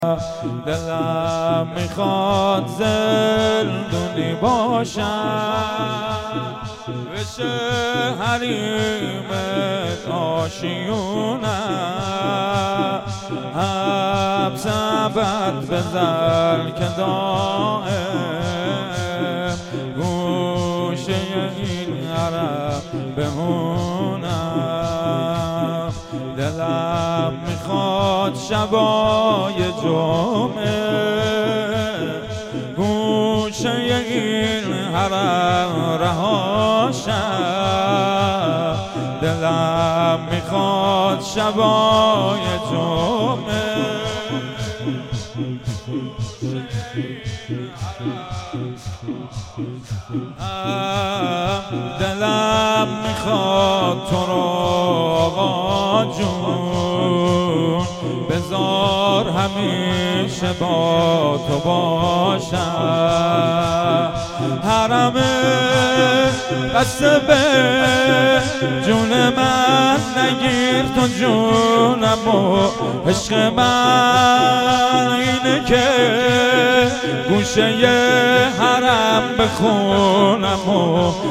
دلم میخواد زندونی باشم بشه حریمت آشیونم حبس ابد بزن که دائم گوشه این حرم بمونم. دلم میخواد شبای جمعه گوشه این حرم رهاشم. دلم میخواد شبای جمعه دلم میخواد تو رو آقا جون بذار همیشه با تو باشم. حرم بسته به جون من نگیر تو جونم و عشق من اینه که گوشه حرم بخونم و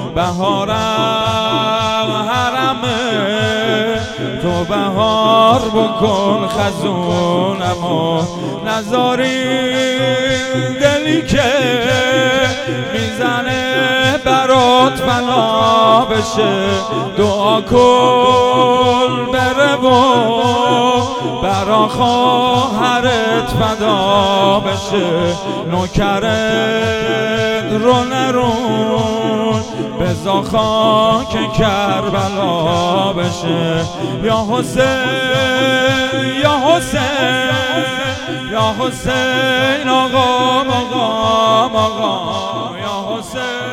بهارم حرمه تو بهار بکن خزونم و نذاری دلی که میزنه برات فنا بشه دعا کن بره و برا خواهرت فدا بشه نوکرت رو نرون بزا خاک کربلا بشه. یا حسین یا حسین یا حسین آقا مقام آقا یا حسین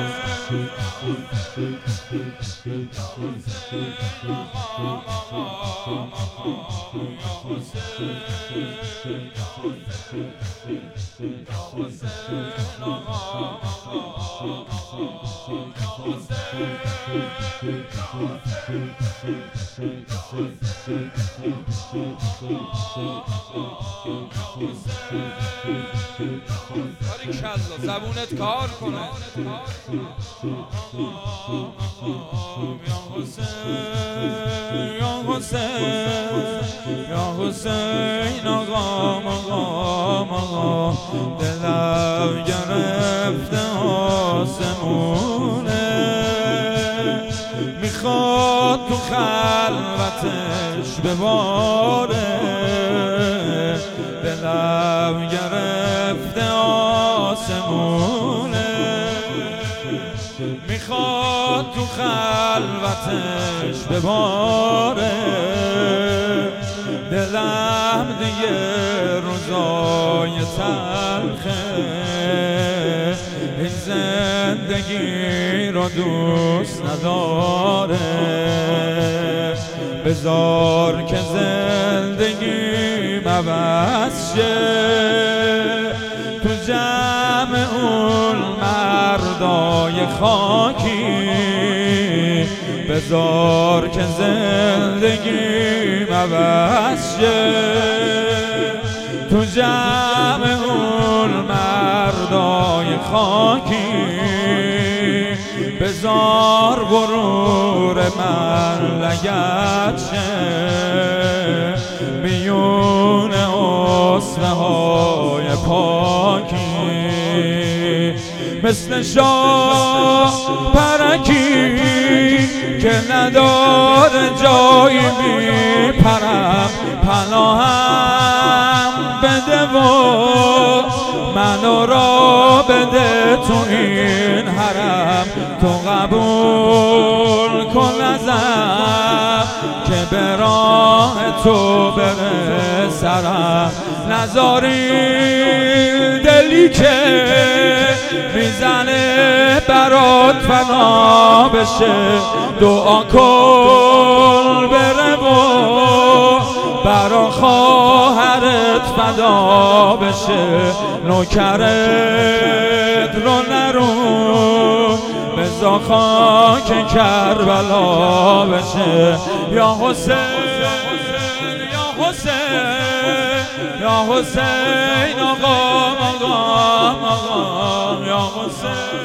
باریکالله زبونت کار کنه. یا حسین یا حسین یا حسین آقا مقام آقا دلم گرفته آسمونه میخواد تو خلوتش بباره. دلم گرفته آسمونه میخواد تو خلوتش بباره. دلم دیگه روزای تلخه این زندگی رو دوست نداره. بذار که زندگی عوض شه تو جمع اون مردای خاکی. بذار که زندگی عوض شه تو جمع اون مردای خاکی. بذار غرور من لگد شه میون اسوه های پاکی. مثل شاه پرکی که نداره جایی میپرم پناهم بده و منو را بده تو این حرم. تو قبول کن ازم که به راه تو بره سرم. نذاری دلی که میزنه برات فنا بشه دعا کن بره و برا خواهرت فدا بشه نوکرت رو نرون بزا خاک کربلا بشه. یا حسین یا حسین یا یا حسین آقا یا حسین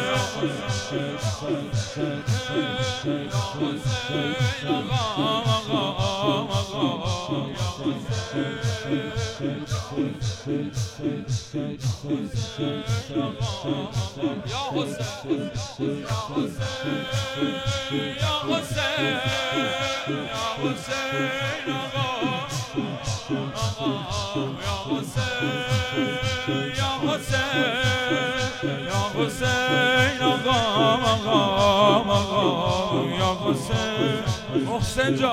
محسن جا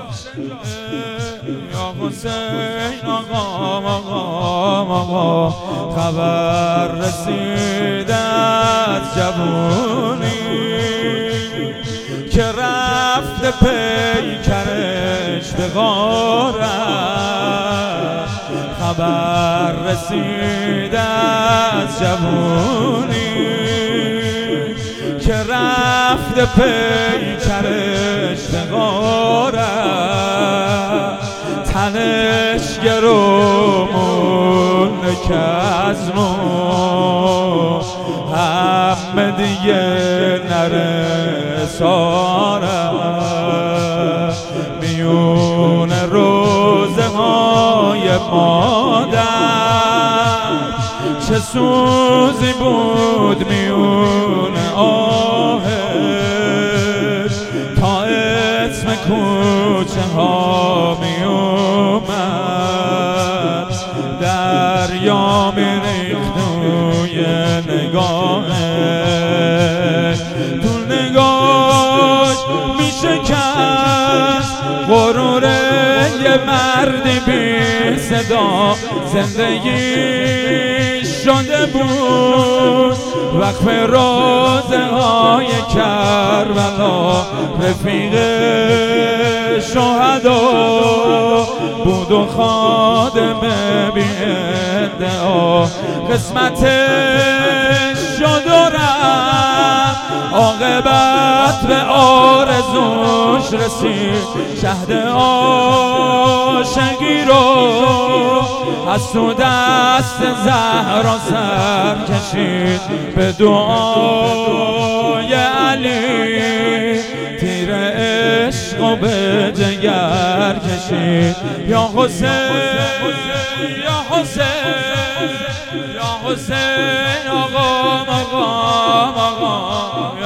یا حسین آقا خبر رسید از جوونی که رفته پیکرش به غارت خبر رسید از جوونی که رفته پیکرش به غارت تنش گرومونه که از مو همه دیگه نرسانه میون روزه های مادر چه سوزی بود میون آهش تا اسم کوچه ها می اومد دریا می ریخت توی نگاهش تو نگاهش می شکست غرور یه مردی بی صدا زندگی شده بود وقف روزه های کربلا رفیق شهدا بود و خادم بی ادعا قسمتش شد و رفت عاقبت به آرزوش رسید شهد عاشقی رو از تو دست زهرا سر کشید به دعای علی تیر عشق و به جگر کشید یا حسین یا حسین یا حسین آقا